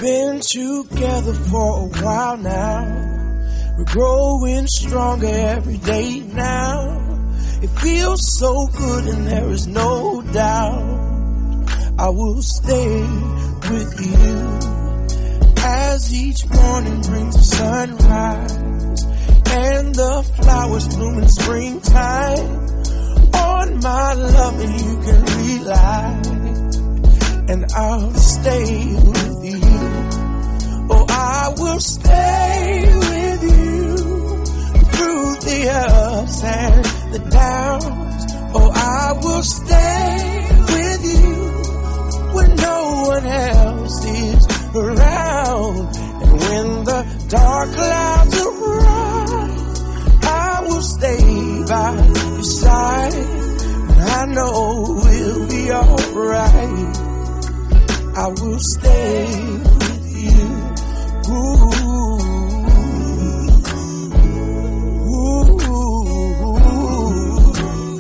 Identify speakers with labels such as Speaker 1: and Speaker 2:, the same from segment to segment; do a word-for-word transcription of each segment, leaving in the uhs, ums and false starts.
Speaker 1: been together for a while now. We're growing stronger every day now. It feels so good and there is no doubt I will stay with you. As each morning brings the sunrise and the flowers bloom in springtime, on my loving you can rely, and I'll stay with you. Oh, I will stay with you through the ups and the downs. Oh, I will stay with you when no one else is around. And when the dark clouds arise, I will stay by your side, and I know we'll be alright. I will stay with you. Ooh, ooh.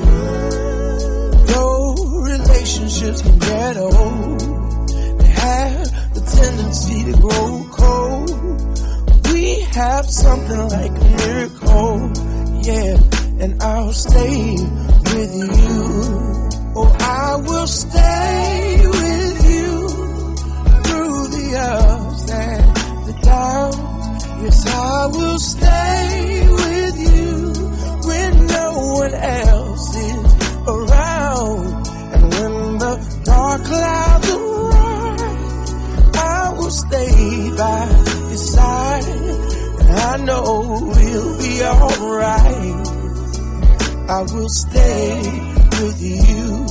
Speaker 1: Though relationships can get old, they have the tendency to grow cold. We have something like a miracle, yeah, and I'll stay with you. Oh, I will stay with you through the ups and the downs. Yes, I will stay with you when no one else is around. And when the dark clouds arise, I will stay by your side, and I know we'll be alright. I will stay with you.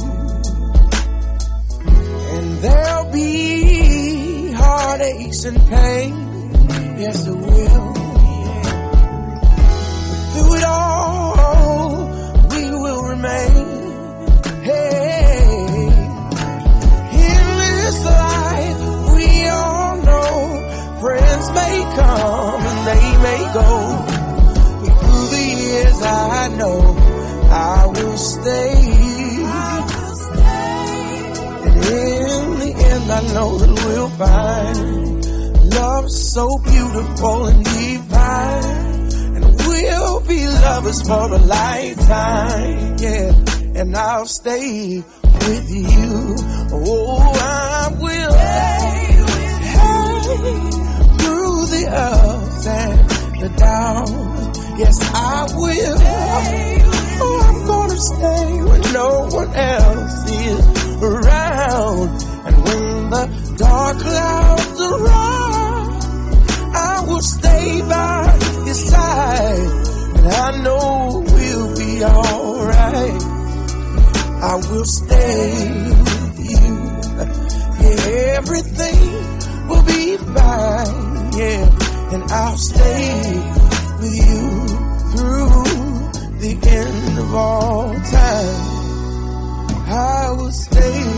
Speaker 1: And there'll be heartaches and pain, yes it will. But through it all, we will remain. Hey, in this life, we all know friends may come and they may go. But through the years, I know I will stay. And in the end, I know that we'll find love so beautiful and divine, and we'll be lovers for a lifetime, yeah. And I'll stay with you. Oh, I will stay through the ups and the downs. Yes, I will. Oh, I'm gonna stay when no one else is around. And when the dark clouds arise, I will stay by your side, and I know we'll be alright. I will stay with you. Yeah, everything will be fine, yeah. And I'll stay with you through the end of all time. I will stay